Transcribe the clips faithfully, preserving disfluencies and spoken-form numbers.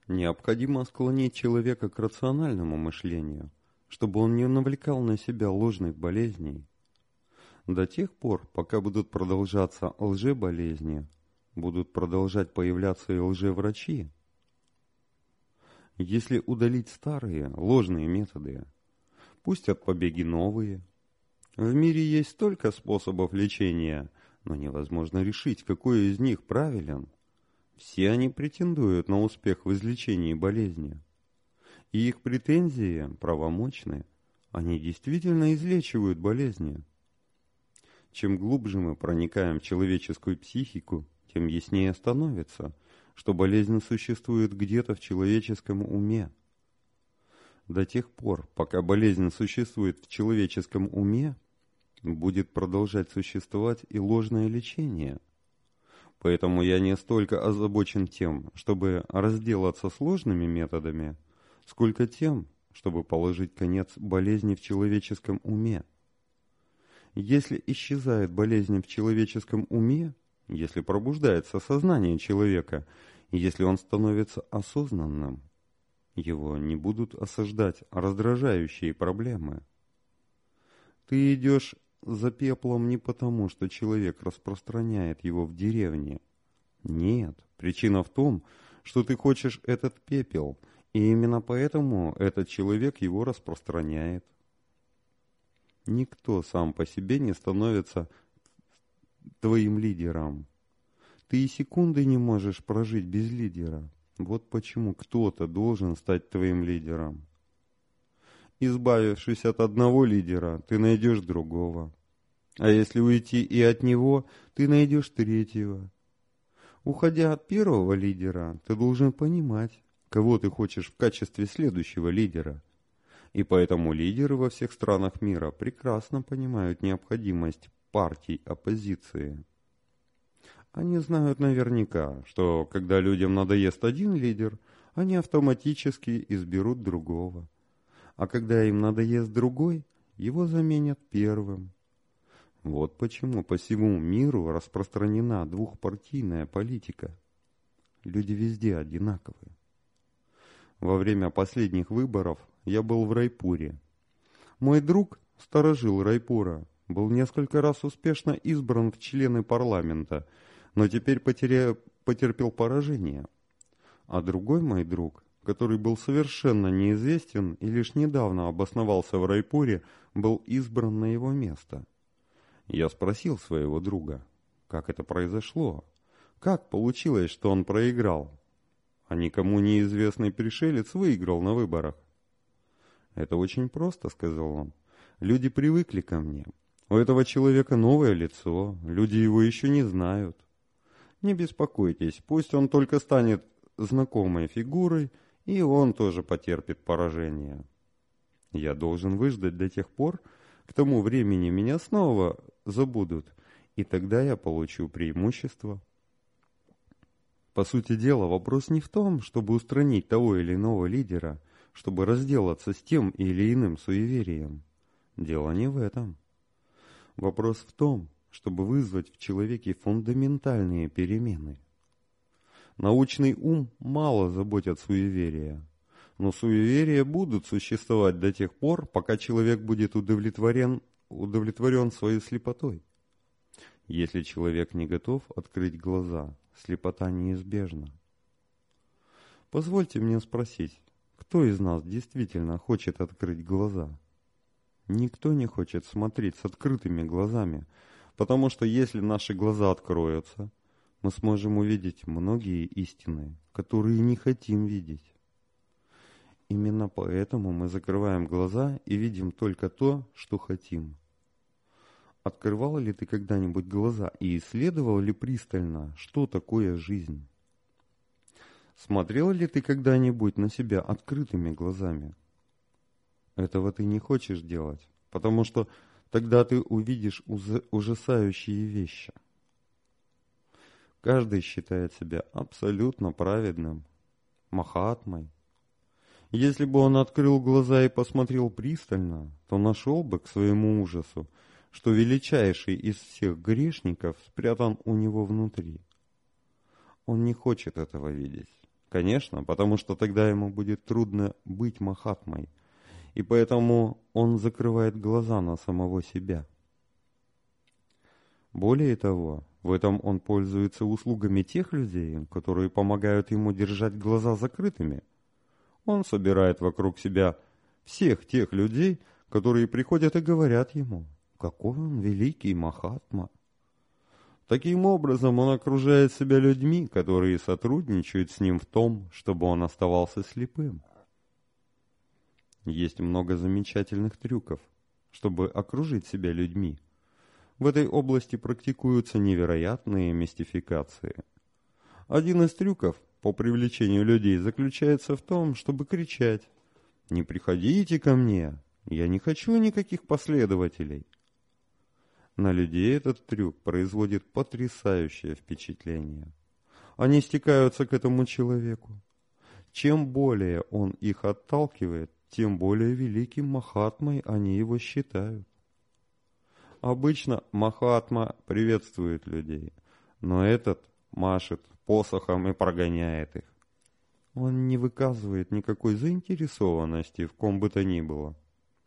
Необходимо склонить человека к рациональному мышлению, чтобы он не навлекал на себя ложных болезней. До тех пор, пока будут продолжаться лжеболезни, будут продолжать появляться и лжеврачи. Если удалить старые, ложные методы, пустят побеги новые. В мире есть столько способов лечения, но невозможно решить, какой из них правилен. Все они претендуют на успех в излечении болезни. И их претензии правомочны. Они действительно излечивают болезни. Чем глубже мы проникаем в человеческую психику, тем яснее становится, что болезнь существует где-то в человеческом уме. До тех пор, пока болезнь существует в человеческом уме, будет продолжать существовать и ложное лечение. Поэтому я не столько озабочен тем, чтобы разделаться с ложными методами, сколько тем, чтобы положить конец болезни в человеческом уме. Если исчезает болезнь в человеческом уме, если пробуждается сознание человека, если он становится осознанным, его не будут осаждать раздражающие проблемы. Ты идешь за пеплом не потому, что человек распространяет его в деревне. Нет, причина в том, что ты хочешь этот пепел, и именно поэтому этот человек его распространяет. Никто сам по себе не становится твоим лидером. Ты и секунды не можешь прожить без лидера. Вот почему кто-то должен стать твоим лидером. Избавившись от одного лидера, ты найдешь другого. А если уйти и от него, ты найдешь третьего. Уходя от первого лидера, ты должен понимать, кого ты хочешь в качестве следующего лидера. И поэтому лидеры во всех странах мира прекрасно понимают необходимость партий оппозиции. Они знают наверняка, что когда людям надоест один лидер, они автоматически изберут другого. А когда им надоест другой, его заменят первым. Вот почему по всему миру распространена двухпартийная политика. Люди везде одинаковые. Во время последних выборов я был в Райпуре. Мой друг, старожил Райпура, был несколько раз успешно избран в члены парламента, но теперь потеря... потерпел поражение. А другой мой друг, который был совершенно неизвестен и лишь недавно обосновался в Райпуре, был избран на его место. Я спросил своего друга, как это произошло, как получилось, что он проиграл, а никому неизвестный пришелец выиграл на выборах. «Это очень просто», — сказал он. «Люди привыкли ко мне. У этого человека новое лицо, люди его еще не знают. Не беспокойтесь, пусть он только станет знакомой фигурой, и он тоже потерпит поражение. Я должен выждать до тех пор, к тому времени меня снова забудут, и тогда я получу преимущество». По сути дела, вопрос не в том, чтобы устранить того или иного лидера, чтобы разделаться с тем или иным суеверием. Дело не в этом. Вопрос в том, чтобы вызвать в человеке фундаментальные перемены. Научный ум мало заботит суеверия, но суеверия будут существовать до тех пор, пока человек будет удовлетворен, удовлетворен своей слепотой. Если человек не готов открыть глаза, слепота неизбежна. Позвольте мне спросить, кто из нас действительно хочет открыть глаза? Никто не хочет смотреть с открытыми глазами, потому что если наши глаза откроются, мы сможем увидеть многие истины, которые не хотим видеть. Именно поэтому мы закрываем глаза и видим только то, что хотим. Открывал ли ты когда-нибудь глаза и исследовал ли пристально, что такое жизнь? Смотрел ли ты когда-нибудь на себя открытыми глазами? Этого ты не хочешь делать, потому что тогда ты увидишь ужасающие вещи. Каждый считает себя абсолютно праведным, Махатмой. Если бы он открыл глаза и посмотрел пристально, то нашел бы к своему ужасу, что величайший из всех грешников спрятан у него внутри. Он не хочет этого видеть. Конечно, потому что тогда ему будет трудно быть Махатмой, и поэтому он закрывает глаза на самого себя. Более того, в этом он пользуется услугами тех людей, которые помогают ему держать глаза закрытыми. Он собирает вокруг себя всех тех людей, которые приходят и говорят ему, какой он великий Махатма. Таким образом, он окружает себя людьми, которые сотрудничают с ним в том, чтобы он оставался слепым. Есть много замечательных трюков, чтобы окружить себя людьми. В этой области практикуются невероятные мистификации. Один из трюков по привлечению людей заключается в том, чтобы кричать: «Не приходите ко мне, я не хочу никаких последователей». На людей этот трюк производит потрясающее впечатление. Они стекаются к этому человеку. Чем более он их отталкивает, тем более великим Махатмой они его считают. Обычно Махатма приветствует людей, но этот машет посохом и прогоняет их. Он не выказывает никакой заинтересованности в ком бы то ни было.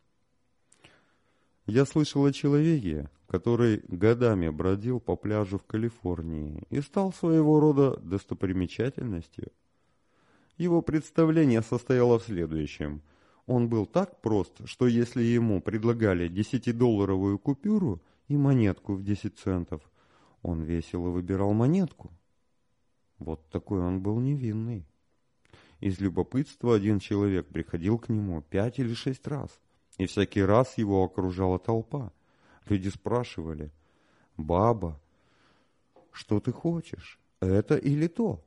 Я слышал о человеке, который годами бродил по пляжу в Калифорнии и стал своего рода достопримечательностью. Его представление состояло в следующем. Он был так прост, что если ему предлагали десятидолларовую купюру и монетку в десять центов, он весело выбирал монетку. Вот такой он был невинный. Из любопытства один человек приходил к нему пять или шесть раз, и всякий раз его окружала толпа. Люди спрашивали: «Баба, что ты хочешь, это или то?»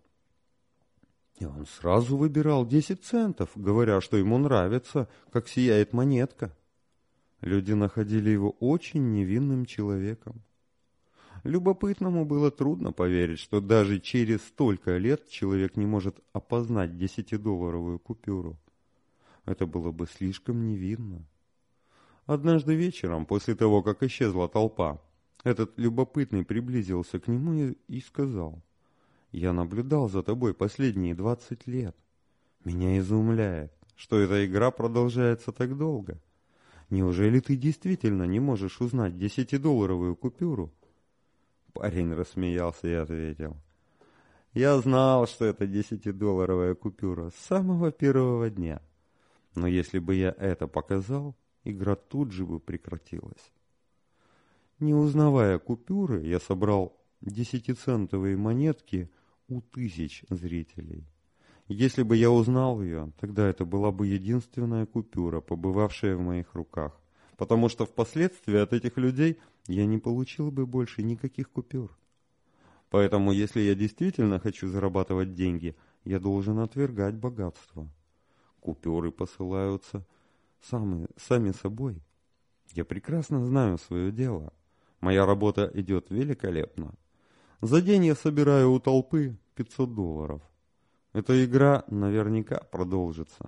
И он сразу выбирал десять центов, говоря, что ему нравится, как сияет монетка. Люди находили его очень невинным человеком. Любопытному было трудно поверить, что даже через столько лет человек не может опознать десятидолларовую купюру. Это было бы слишком невинно. Однажды вечером, после того, как исчезла толпа, этот любопытный приблизился к нему и, и сказал: «Я наблюдал за тобой последние двадцать лет. Меня изумляет, что эта игра продолжается так долго. Неужели ты действительно не можешь узнать десятидолларовую купюру?» Парень рассмеялся и ответил: «Я знал, что это десятидолларовая купюра с самого первого дня. Но если бы я это показал, игра тут же бы прекратилась». Не узнавая купюры, я собрал десятицентовые монетки у тысяч зрителей. Если бы я узнал ее, тогда это была бы единственная купюра, побывавшая в моих руках, потому что впоследствии от этих людей я не получил бы больше никаких купюр. Поэтому, если я действительно хочу зарабатывать деньги, я должен отвергать богатство. Купюры посылаются сами, сами собой. Я прекрасно знаю свое дело. Моя работа идет великолепно. За день я собираю у толпы пятьсот долларов. Эта игра наверняка продолжится.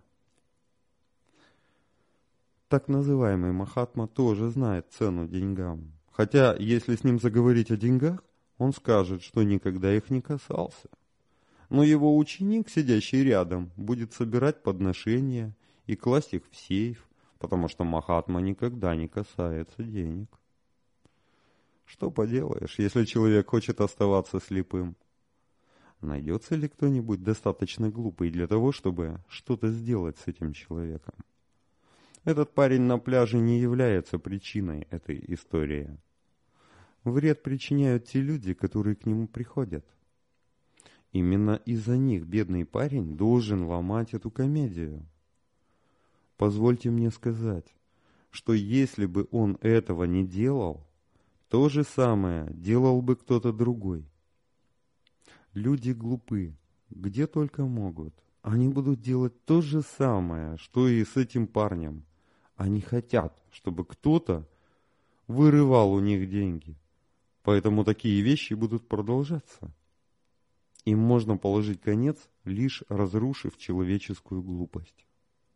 Так называемый Махатма тоже знает цену деньгам. Хотя, если с ним заговорить о деньгах, он скажет, что никогда их не касался. Но его ученик, сидящий рядом, будет собирать подношения и класть их в сейф, потому что Махатма никогда не касается денег. Что поделаешь, если человек хочет оставаться слепым? Найдется ли кто-нибудь достаточно глупый для того, чтобы что-то сделать с этим человеком? Этот парень на пляже не является причиной этой истории. Вред причиняют те люди, которые к нему приходят. Именно из-за них бедный парень должен ломать эту комедию. Позвольте мне сказать, что если бы он этого не делал, то же самое делал бы кто-то другой. Люди глупы, где только могут. Они будут делать то же самое, что и с этим парнем. Они хотят, чтобы кто-то вырывал у них деньги. Поэтому такие вещи будут продолжаться. Им можно положить конец, лишь разрушив человеческую глупость.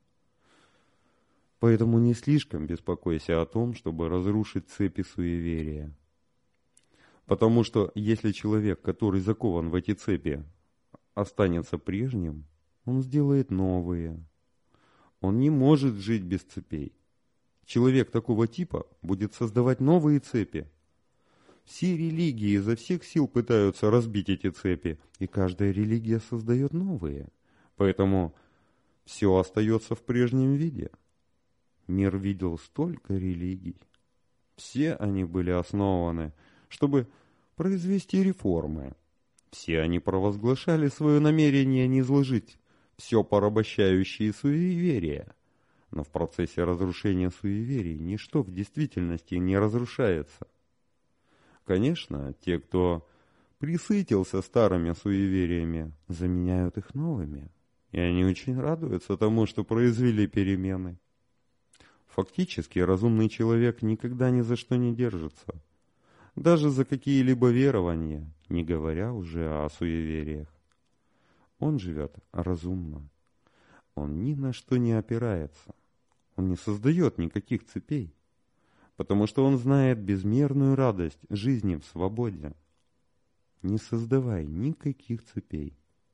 Поэтому не слишком беспокойся о том, чтобы разрушить цепи суеверия. Потому что если человек, который закован в эти цепи, останется прежним, он сделает новые. Он не может жить без цепей. Человек такого типа будет создавать новые цепи. Все религии изо всех сил пытаются разбить эти цепи, и каждая религия создает новые. Поэтому все остается в прежнем виде. Мир видел столько религий. Все они были основаны, чтобы произвести реформы. Все они провозглашали свое намерение низложить все порабощающие суеверия. Но в процессе разрушения суеверий ничто в действительности не разрушается. Конечно, те, кто присытился старыми суевериями, заменяют их новыми. И они очень радуются тому, что произвели перемены. Фактически, разумный человек никогда ни за что не держится. Даже за какие-либо верования, не говоря уже о суевериях. Он живет разумно. Он ни на что не опирается. Он не создает никаких цепей. Потому что он знает безмерную радость жизни в свободе. Не создавай никаких цепей.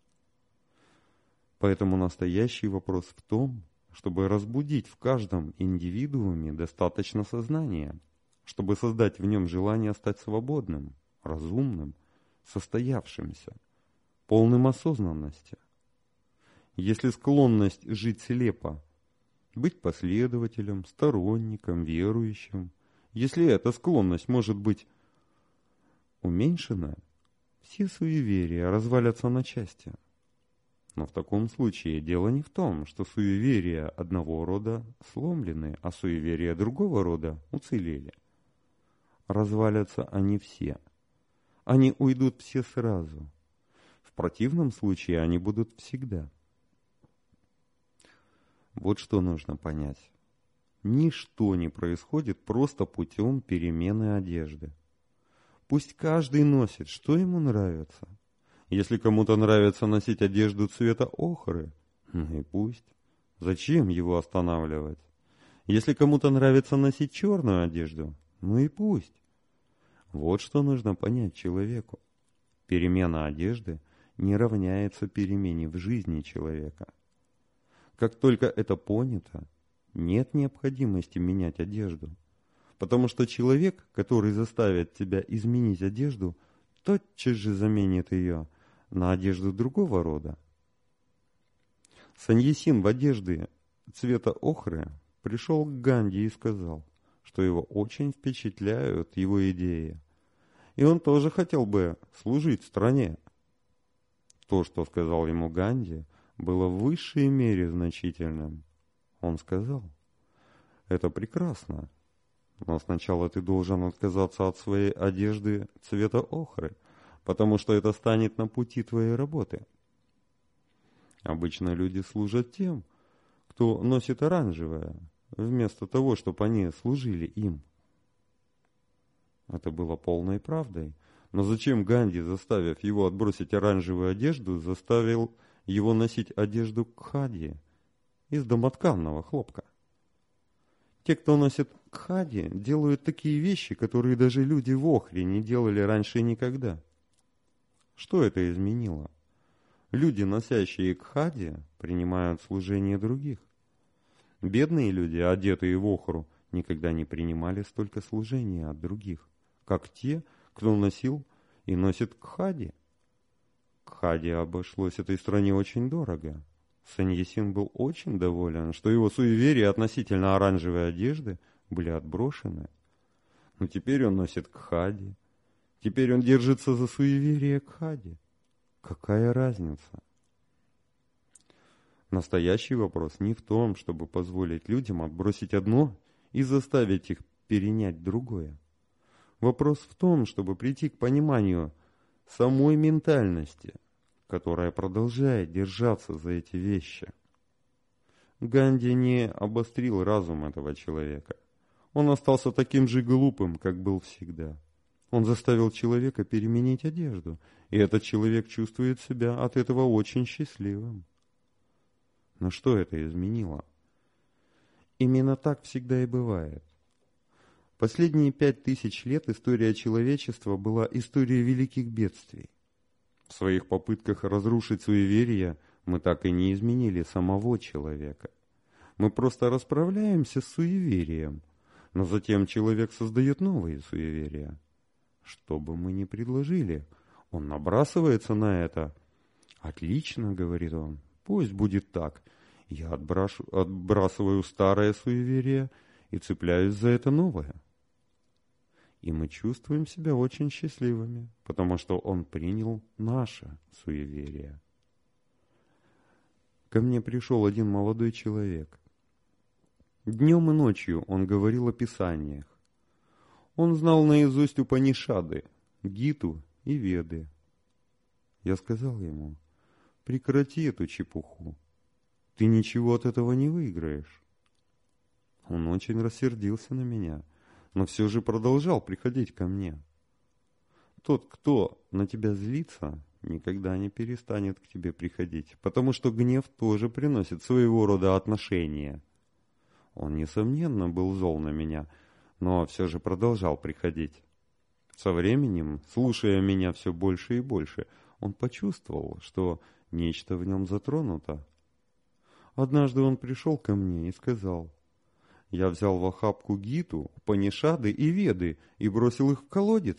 Поэтому настоящий вопрос в том, чтобы разбудить в каждом индивидууме достаточно сознания, чтобы создать в нем желание стать свободным, разумным, состоявшимся, полным осознанности. Если склонность жить слепо, быть последователем, сторонником, верующим, если эта склонность может быть уменьшена, все суеверия развалятся на части. Но в таком случае дело не в том, что суеверия одного рода сломлены, а суеверия другого рода уцелели. Развалятся они все. Они уйдут все сразу. В противном случае они будут всегда. Вот что нужно понять. Ничто не происходит просто путем перемены одежды. Пусть каждый носит, что ему нравится. Если кому-то нравится носить одежду цвета охры, ну и пусть. Зачем его останавливать? Если кому-то нравится носить черную одежду, ну и пусть. Вот что нужно понять человеку. Перемена одежды не равняется перемене в жизни человека. Как только это понято, нет необходимости менять одежду, потому что человек, который заставит тебя изменить одежду, тотчас же заменит ее на одежду другого рода. Саньясин в одежде цвета охры пришел к Ганди и сказал, что его очень впечатляют его идеи, и он тоже хотел бы служить стране. То, что сказал ему Ганди, было в высшей мере значительным. Он сказал: «Это прекрасно, но сначала ты должен отказаться от своей одежды цвета охры, потому что это станет на пути твоей работы». Обычно люди служат тем, кто носит оранжевое, вместо того, чтобы они служили им. Это было полной правдой. Но зачем Ганди, заставив его отбросить оранжевую одежду, заставил его носить одежду кхади из домотканного хлопка? Те, кто носит кхади, делают такие вещи, которые даже люди в охре не делали раньше никогда. Что это изменило? Люди, носящие кхади, принимают служение других. Бедные люди, одетые в охру, никогда не принимали столько служения от других, как те, кто носил и носит кхади. Кхади обошлось этой стране очень дорого. Саньясин был очень доволен, что его суеверия относительно оранжевой одежды были отброшены. Но теперь он носит кхади. Теперь он держится за суеверие кхади. Какая разница? Настоящий вопрос не в том, чтобы позволить людям отбросить одно и заставить их перенять другое. Вопрос в том, чтобы прийти к пониманию самой ментальности, которая продолжает держаться за эти вещи. Ганди не обострил разум этого человека. Он остался таким же глупым, как был всегда. Он заставил человека переменить одежду, и этот человек чувствует себя от этого очень счастливым. Но что это изменило? Именно так всегда и бывает. Последние пять тысяч лет история человечества была историей великих бедствий. В своих попытках разрушить суеверия мы так и не изменили самого человека. Мы просто расправляемся с суеверием, но затем человек создает новые суеверия. Что бы мы ни предложили, он набрасывается на это. «Отлично», — говорит он, — «пусть будет так. Я отбрашу, отбрасываю старое суеверие и цепляюсь за это новое». И мы чувствуем себя очень счастливыми, потому что он принял наше суеверие. Ко мне пришел один молодой человек. Днем и ночью он говорил о Писаниях. Он знал наизусть Упанишады, Гиту и Веды. Я сказал ему: прекрати эту чепуху. Ты ничего от этого не выиграешь. Он очень рассердился на меня, но все же продолжал приходить ко мне. Тот, кто на тебя злится, никогда не перестанет к тебе приходить, потому что гнев тоже приносит своего рода отношения. Он, несомненно, был зол на меня, но все же продолжал приходить. Со временем, слушая меня все больше и больше, он почувствовал, что нечто в нем затронуто. Однажды он пришел ко мне и сказал: «Я взял в охапку Гиту, Упанишады и Веды и бросил их в колодец».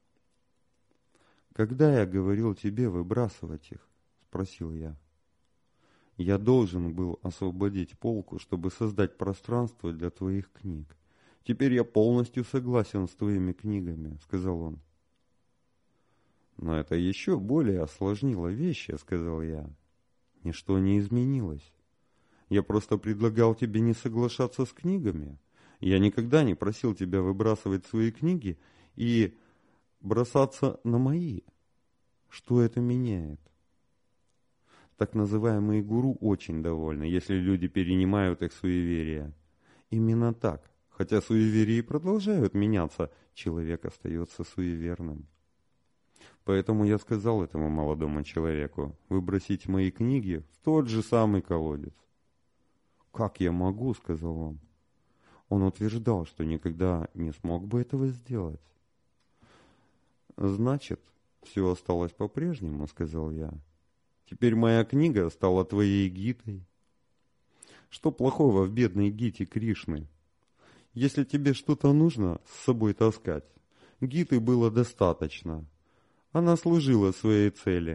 «Когда я говорил тебе выбрасывать их?» — спросил я. «Я должен был освободить полку, чтобы создать пространство для твоих книг. Теперь я полностью согласен с твоими книгами», — сказал он. «Но это еще более осложнило вещи», — сказал я. «Ничто не изменилось. Я просто предлагал тебе не соглашаться с книгами. Я никогда не просил тебя выбрасывать свои книги и бросаться на мои. Что это меняет?» Так называемые гуру очень довольны, если люди перенимают их суеверия. Именно так. Хотя суеверия продолжают меняться, человек остается суеверным. Поэтому я сказал этому молодому человеку выбросить мои книги в тот же самый колодец. «Как я могу?» — сказал он. Он утверждал, что никогда не смог бы этого сделать. «Значит, все осталось по-прежнему», — сказал я. «Теперь моя книга стала твоей Гитой». Что плохого в бедной Гите Кришны? Если тебе что-то нужно с собой таскать, Гиты было достаточно. Она служила своей цели.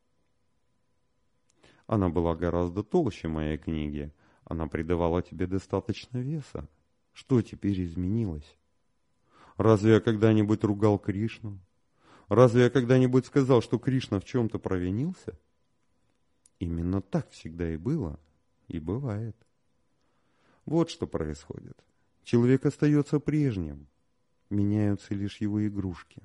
Она была гораздо толще моей книги. Она придавала тебе достаточно веса. Что теперь изменилось? Разве я когда-нибудь ругал Кришну? Разве я когда-нибудь сказал, что Кришна в чем-то провинился? Именно так всегда и было, и бывает. Вот что происходит. Человек остается прежним, меняются лишь его игрушки.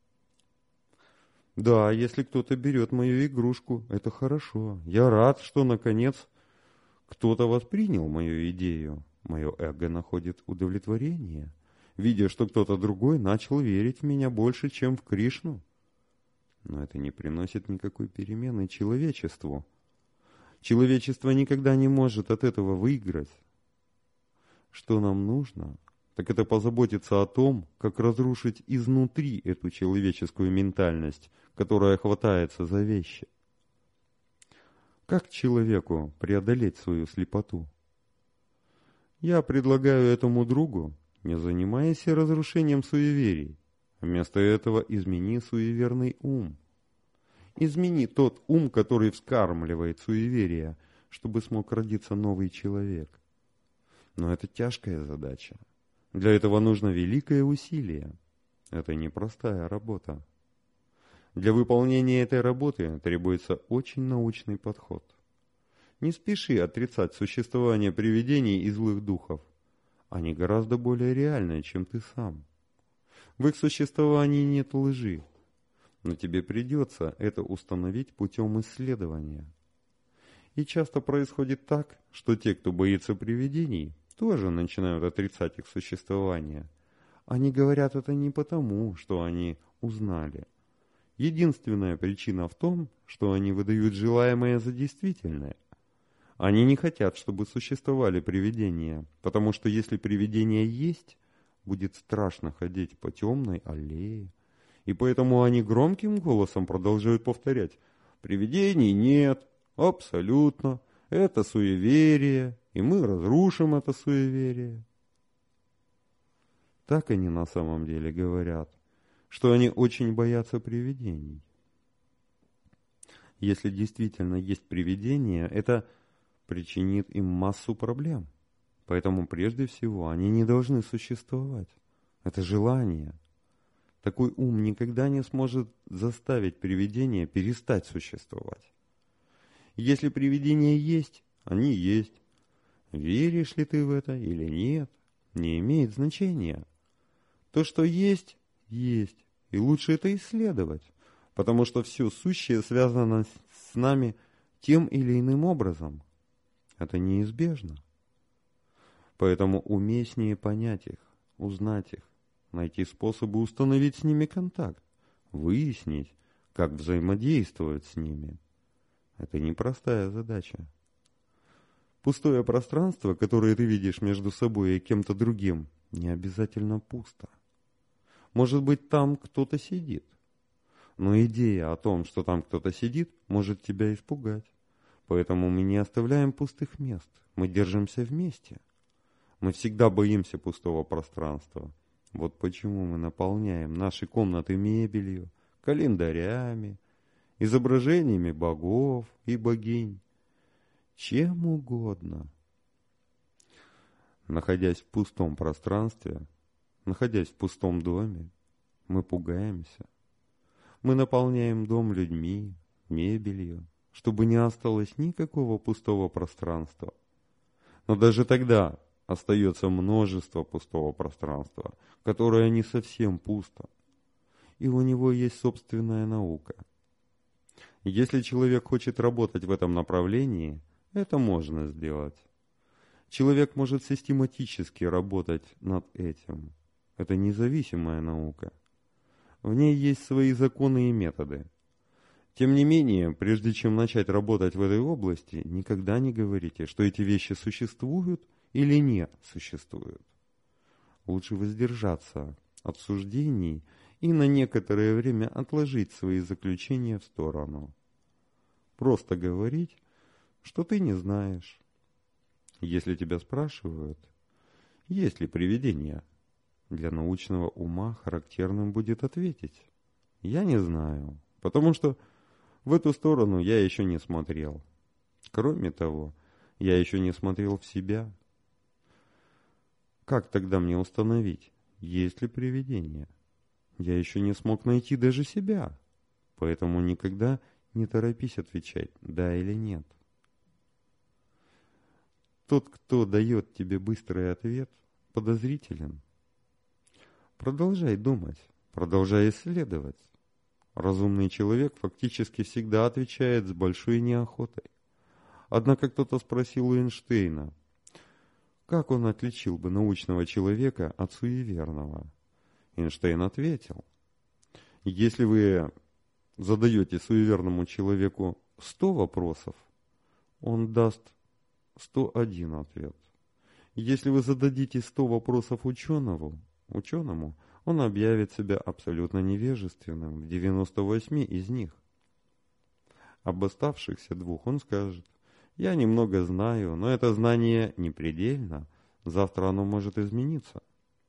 Да, если кто-то берет мою игрушку, это хорошо. Я рад, что, наконец, кто-то воспринял мою идею. Мое эго находит удовлетворение, видя, что кто-то другой начал верить в меня больше, чем в Кришну. Но это не приносит никакой перемены человечеству. Человечество никогда не может от этого выиграть. Что нам нужно, так это позаботиться о том, как разрушить изнутри эту человеческую ментальность, которая хватается за вещи. Как человеку преодолеть свою слепоту? Я предлагаю этому другу: не занимайся разрушением суеверий. Вместо этого измени суеверный ум. Измени тот ум, который вскармливает суеверия, чтобы смог родиться новый человек. Но это тяжкая задача. Для этого нужно великое усилие. Это непростая работа. Для выполнения этой работы требуется очень научный подход. Не спеши отрицать существование привидений и злых духов. Они гораздо более реальны, чем ты сам. В их существовании нет лжи. Но тебе придется это установить путем исследования. И часто происходит так, что те, кто боится привидений, тоже начинают отрицать их существование. Они говорят это не потому, что они узнали. Единственная причина в том, что они выдают желаемое за действительное. Они не хотят, чтобы существовали привидения, потому что если привидения есть, будет страшно ходить по темной аллее И поэтому они громким голосом продолжают повторять: привидений нет, абсолютно, это суеверие, и мы разрушим это суеверие. Так они на самом деле говорят, что они очень боятся привидений. Если действительно есть привидения, это причинит им массу проблем. Поэтому прежде всего они не должны существовать. Это желание. Такой ум никогда не сможет заставить привидения перестать существовать. Если привидения есть, они есть. Веришь ли ты в это или нет, не имеет значения. То, что есть, есть. И лучше это исследовать, потому что все сущее связано с нами тем или иным образом. Это неизбежно. Поэтому уместнее понять их, узнать их, найти способы установить с ними контакт, выяснить, как взаимодействовать с ними. Это непростая задача. Пустое пространство, которое ты видишь между собой и кем-то другим, не обязательно пусто. Может быть, там кто-то сидит. Но идея о том, что там кто-то сидит, может тебя испугать. Поэтому мы не оставляем пустых мест, мы держимся вместе. Мы всегда боимся пустого пространства. Вот почему мы наполняем наши комнаты мебелью, календарями, изображениями богов и богинь, чем угодно. Находясь в пустом пространстве, находясь в пустом доме, мы пугаемся. Мы наполняем дом людьми, мебелью, чтобы не осталось никакого пустого пространства. Но даже тогда остается множество пустого пространства, которое не совсем пусто. И у него есть собственная наука. Если человек хочет работать в этом направлении, это можно сделать. Человек может систематически работать над этим. Это независимая наука. В ней есть свои законы и методы. Тем не менее, прежде чем начать работать в этой области, никогда не говорите, что эти вещи существуют или не существуют. Лучше воздержаться от суждений и на некоторое время отложить свои заключения в сторону. Просто говорить, что ты не знаешь. Если тебя спрашивают, есть ли привидения, для научного ума характерным будет ответить: я не знаю, потому что в эту сторону я еще не смотрел. Кроме того, я еще не смотрел в себя. Как тогда мне установить, есть ли привидения? Я еще не смог найти даже себя, поэтому никогда не торопись отвечать «да» или «нет». Тот, кто дает тебе быстрый ответ, подозрителен. Продолжай думать, продолжай исследовать. Разумный человек фактически всегда отвечает с большой неохотой. Однако кто-то спросил у Эйнштейна, как он отличил бы научного человека от суеверного. Эйнштейн ответил: если вы задаете суеверному человеку сто вопросов, он даст сто один ответ. Если вы зададите сто вопросов ученому, ученому, он объявит себя абсолютно невежественным в девяноста восьми из них. Об оставшихся двух он скажет: я немного знаю, но это знание не предельно, завтра оно может измениться.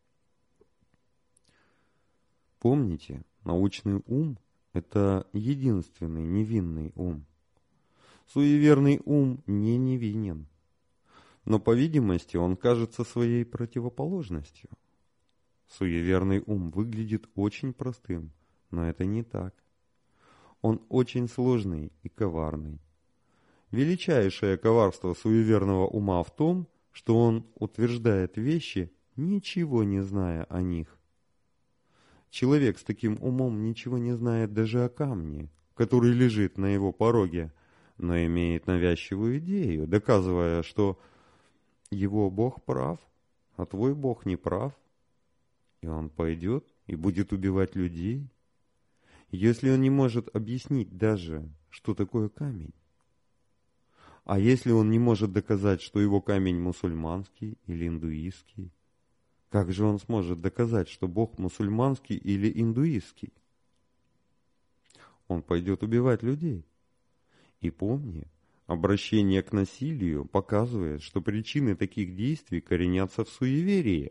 Помните, научный ум – это единственный невинный ум. Суеверный ум не невинен, но, по видимости, он кажется своей противоположностью. Суеверный ум выглядит очень простым, но это не так. Он очень сложный и коварный. Величайшее коварство суеверного ума в том, что он утверждает вещи, ничего не зная о них. Человек с таким умом ничего не знает даже о камне, который лежит на его пороге, но имеет навязчивую идею, доказывая, что его Бог прав, а твой Бог не прав. И он пойдет и будет убивать людей, если он не может объяснить даже, что такое камень. А если он не может доказать, что его камень мусульманский или индуистский, как же он сможет доказать, что Бог мусульманский или индуистский? он пойдет убивать людей. И помни, обращение к насилию показывает, что причины таких действий коренятся в суеверии.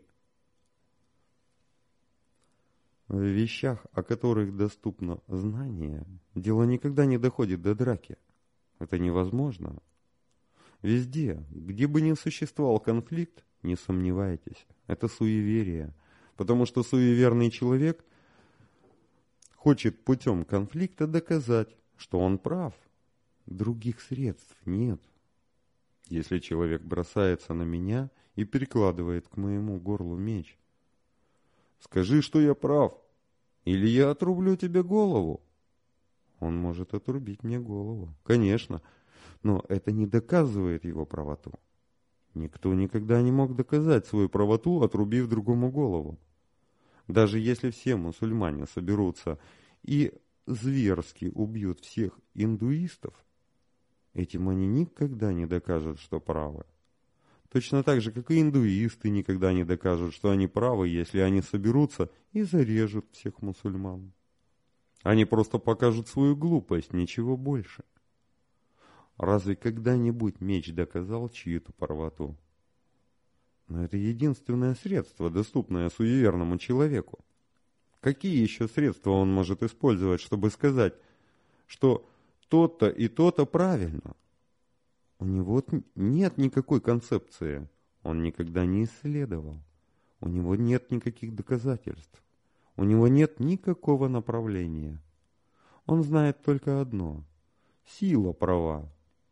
В вещах, о которых доступно знание, дело никогда не доходит до драки. Это невозможно. Везде, где бы ни существовал конфликт, не сомневайтесь, это суеверие. Потому что суеверный человек хочет путем конфликта доказать, что он прав. Других средств нет. Если человек бросается на меня и прикладывает к моему горлу меч, скажи, что я прав, или я отрублю тебе голову. Он может отрубить мне голову, конечно, но это не доказывает его правоту. Никто никогда не мог доказать свою правоту, отрубив другому голову. Даже если все мусульмане соберутся и зверски убьют всех индуистов, этим они никогда не докажут, что правы. Точно так же, как и индуисты никогда не докажут, что они правы, если они соберутся и зарежут всех мусульман. Они просто покажут свою глупость, ничего больше. Разве когда-нибудь меч доказал чью-то правоту? Но это единственное средство, доступное суеверному человеку. Какие еще средства он может использовать, чтобы сказать, что то-то и то-то правильно? У него нет никакой концепции, он никогда не исследовал. У него нет никаких доказательств. У него нет никакого направления. Он знает только одно – сила права.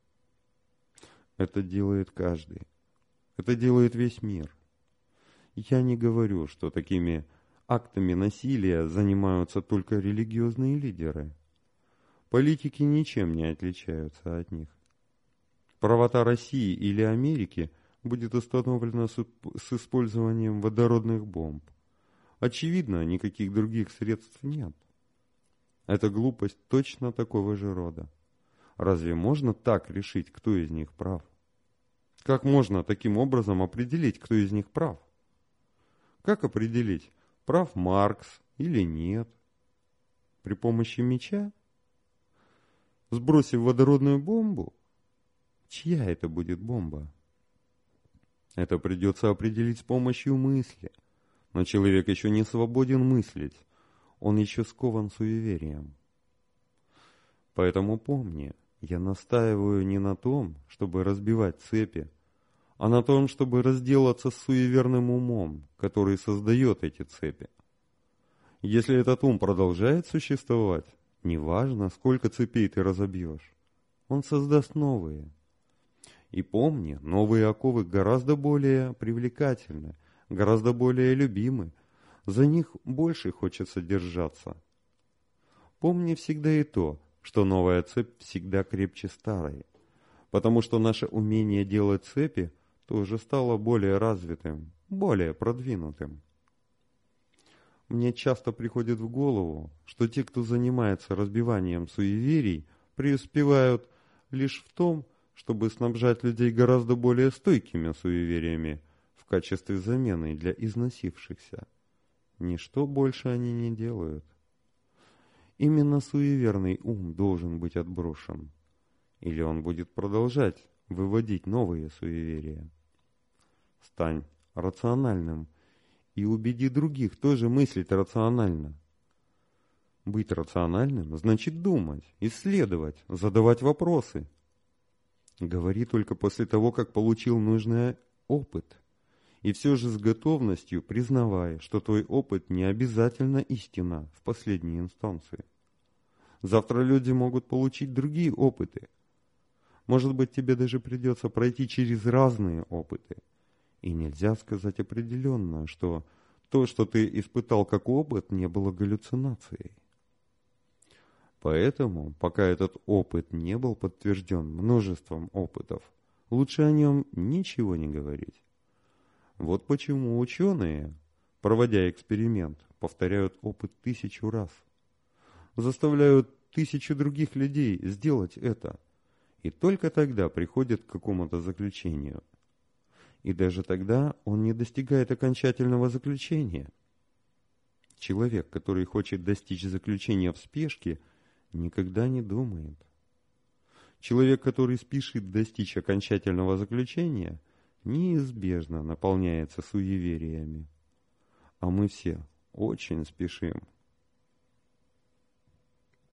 Это делает каждый. Это делает весь мир. Я не говорю, что такими актами насилия занимаются только религиозные лидеры. Политики ничем не отличаются от них. Правота России или Америки будет установлена с использованием водородных бомб. Очевидно, никаких других средств нет. Эта глупость точно такого же рода. Разве можно так решить, кто из них прав? Как можно таким образом определить, кто из них прав? Как определить, прав Маркс или нет? При помощи меча? Сбросив водородную бомбу? Чья это будет бомба? Это придется определить с помощью мысли. Но человек еще не свободен мыслить. Он еще скован суеверием. Поэтому помни, я настаиваю не на том, чтобы разбивать цепи, а на том, чтобы разделаться с суеверным умом, который создает эти цепи. Если этот ум продолжает существовать, неважно, сколько цепей ты разобьешь, он создаст новые. И помни, новые оковы гораздо более привлекательны, гораздо более любимы, за них больше хочется держаться. Помни всегда и то, что новая цепь всегда крепче старой, потому что наше умение делать цепи тоже стало более развитым, более продвинутым. Мне часто приходит в голову, что те, кто занимается разбиванием суеверий, преуспевают лишь в том, чтобы снабжать людей гораздо более стойкими суевериями в качестве замены для износившихся. Ничто больше они не делают. Именно суеверный ум должен быть отброшен, или он будет продолжать выводить новые суеверия. Стань рациональным и убеди других тоже мыслить рационально. Быть рациональным значит думать, исследовать, задавать вопросы. Говори только после того, как получил нужный опыт. И все же с готовностью признавай, что твой опыт не обязательно истина в последней инстанции. Завтра люди могут получить другие опыты. Может быть, тебе даже придется пройти через разные опыты. И нельзя сказать определенно, что то, что ты испытал как опыт, не было галлюцинацией. Поэтому, пока этот опыт не был подтвержден множеством опытов, лучше о нем ничего не говорить. Вот почему ученые, проводя эксперимент, повторяют опыт тысячу раз. Заставляют тысячу других людей сделать это. И только тогда приходят к какому-то заключению. И даже тогда он не достигает окончательного заключения. Человек, который хочет достичь заключения в спешке, никогда не думает. Человек, который спешит достичь окончательного заключения, неизбежно наполняется суевериями. А мы все очень спешим.